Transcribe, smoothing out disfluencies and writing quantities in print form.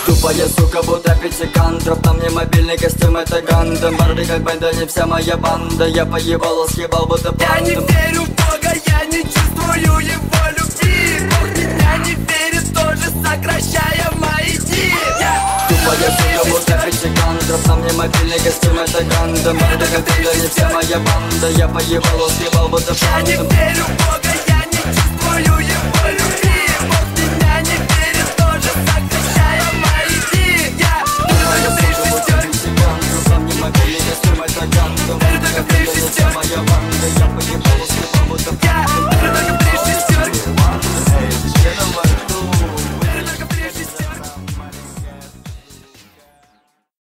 Тупая сука, будто пятикантроп. На мне мобильный костюм, это Гандам. Барби как банда, не вся моя банда. Я поебал, съебал, будто пандом. Я не верю в Бога, я не чувствую его любви. Бог меня не верит, тоже сокращая мои дни. Тупая сука, будто пятикантроп. На мне мобильный костюм, это Гандам. Барби как банда, не вся моя банда. Я поебал, съебал, будто Я не пандом. верю в Бога, я не чувствую его любви.